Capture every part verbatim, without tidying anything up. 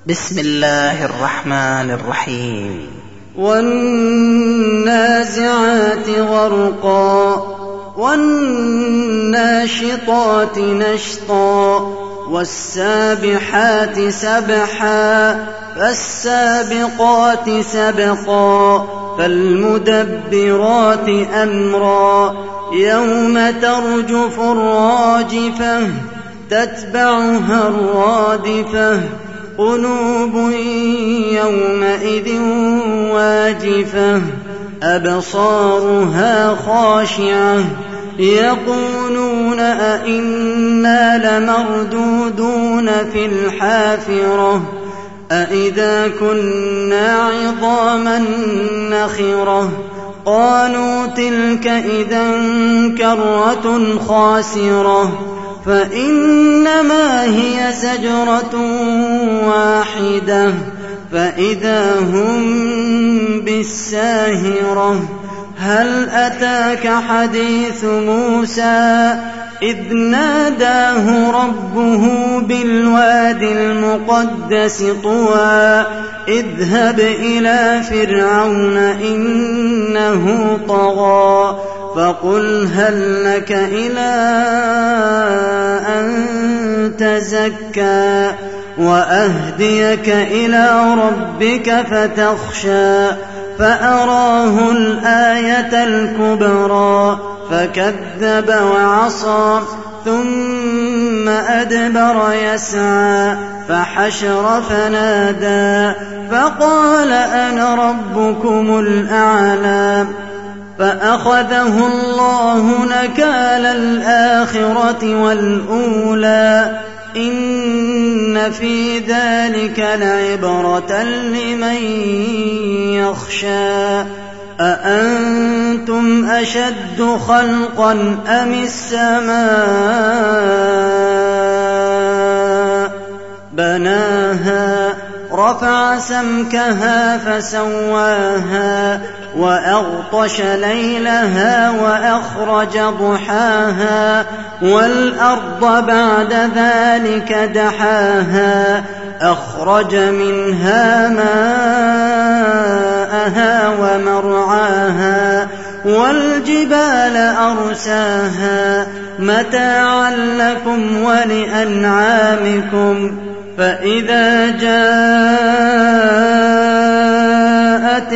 بسم الله الرحمن الرحيم. والنازعات غرقا والناشطات نشطا والسابحات سبحا فالسابقات سبقا فالمدبرات أمرا يوم ترجف الراجفة تتبعها الرادفة قلوب يومئذ واجفة أبصارها خاشعة يقولون أئنا لمردودون في الحافرة أئذا كنا عظاما نخرة قالوا تلك إذا كرة خاسرة فإنما هي زجرة واحدة فإذا هم بالساهرة هل أتاك حديث موسى إذ ناداه ربه بالواد المقدس طوى اذهب إلى فرعون إنه طغى فقل هل لك إلى أن تزكى وأهديك إلى ربك فتخشى فأراه الآية الكبرى فكذب وعصى ثم أدبر يسعى فحشر فنادى فقال أنا ربكم الأعلى فأخذه الله نكال الآخرة والأولى إن في ذلك لعبرة لمن يخشى أأنتم أشد خلقا أم السماء بناها رفع سمكها فسواها وأغطش ليلها وأخرج ضحاها والأرض بعد ذلك دحاها أخرج منها ماءها ومرعاها والجبال أرساها متاعا لكم ولأنعامكم فإذا جاءت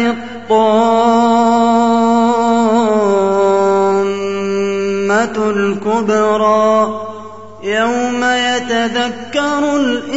الطامة الكبرى يوم يتذكر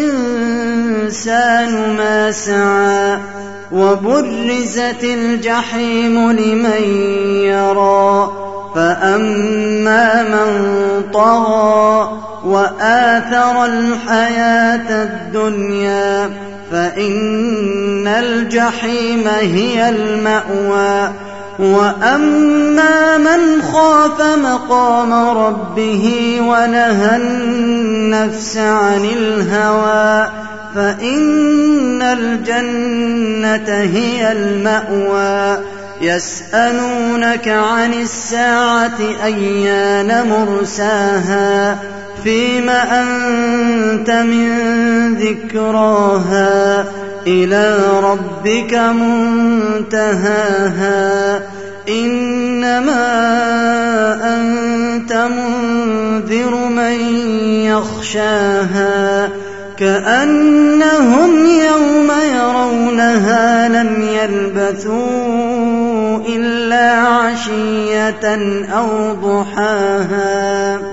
الإنسان ما سعى وبرزت الجحيم لمن يرى فأما من طغى وآثر الحياة الدنيا فإن الجحيم هي المأوى وأما من خاف مقام ربه ونهى النفس عن الهوى فإن الجنة هي المأوى يسألونك عن الساعة أيان مرساها فيم أنت من ذكراها إلى ربك منتهاها إنما أنت منذر من يخشاها كأنهم يوم يرونها لم يلبثوا إلا عشية أو ضحاها.